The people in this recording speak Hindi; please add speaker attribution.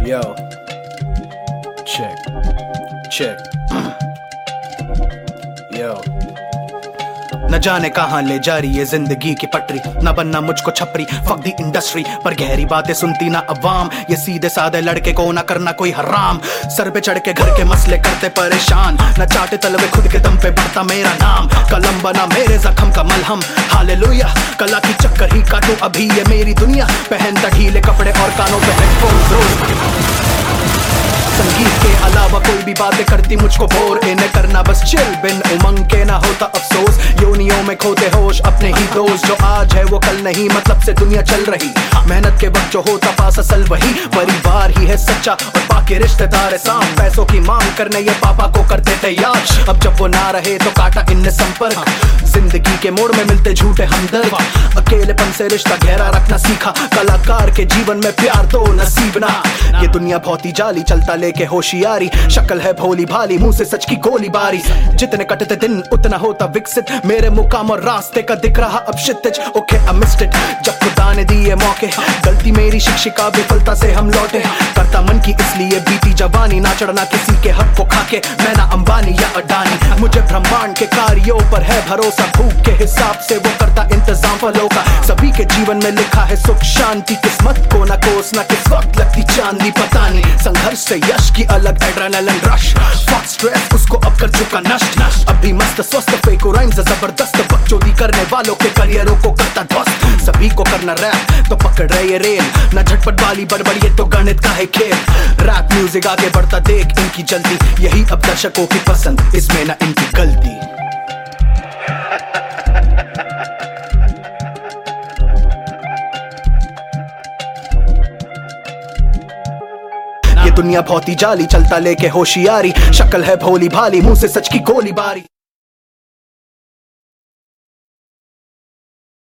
Speaker 1: Yo, check, check. Yo. न जाने कहां ले जा रही है जिंदगी की पटरी, न बनना मुझको छपरी, फक दी इंडस्ट्री। पर गहरी बातें सुनती ना अवाम, ये सीधे साधे लड़के को ना करना कोई हराम। सर पे चढ़ के घर के मसले करते परेशान, न चाटे तलवे खुद के दम पे बढ़ता मेरा नाम। कलम बना मेरे जख्म का मलहम, हालेलुया। कला की चक्कर ही काटूं अभी ये मेरी दुनिया, पहनता ढीले कपड़े और कानों पे हेडफोन्स रोज। संगीत के अलावा कोई भी बातें करती मुझको बोर, इन्हें करना बस चिल, बिन उमंग के ना होता अफसोस। योनियों में खोते होश अपने ही दोस्त, जो आज है वो कल नहीं, मतलब से दुनिया चल रही। मेहनत के वक्त जो होता पास असल वही, परिवार ही है सच्चा और बाकी रिश्तेदार है साम। पैसों की मांग करने ये पापा को करते थे याद, अब जब वो ना रहे तो काटा इनने संपर्क। जिंदगी के मोड़ में मिलते झूठे हमदर्द, अकेलेपन से रिश्ता गहरा रखना सीखा। कलाकार के जीवन में प्यार तो नसीब ना, ये दुनिया बहुत ही जाली, चलता लेके होशियारी। शक्ल है भोली भाली, मुंह से सच की गोली बारी। जितने कटते दिन उतना होता विकसित, मेरे मुकाम और रास्ते का दिख रहा अब क्षितिज। ओके आई मिस्ड इट, जब खुदा ने दिए मौके, गलती मेरी शिक्षिका, विफलता से हम लौटे। करता मन की इसलिए बीती जवानी, ना चढ़ना किसी के हक को खाके, मैं ना अंबानी या अडानी। मुझे ब्रह्मांड के कार्यों पर है भरोसा, भूख के हिसाब से वो करता इंतजाम फलों का। सभी के जीवन में लिखा है सुख शांति, किस्मत को ना कोसना किस वक्त लगती चांदी पता नहीं। संघर्ष से यश की अलग एड्रेनलिन रश, फक स्ट्रेस उसको अब कर चुका नष्ट। अभी मस्त स्वस्थ फेको राइम्स जबरदस्त, बकचोदी करने वालों के करियरों को करता ध्वस्त। सभी को करना रैप तो पकड़ रहे ये रेल, ना झटपट वाली बड़बड़ ये तो गणित का है खेल। रैप म्यूजिक आगे बढ़ता देख इनकी जल्दी, यही अब दर्शकों की पसंद, इसमें ना इनकी गलती। ये दुनिया बहुत ही जाली, चलता लेके होशियारी। शक्ल है भोली भाली, मुंह से सच की गोली बारी।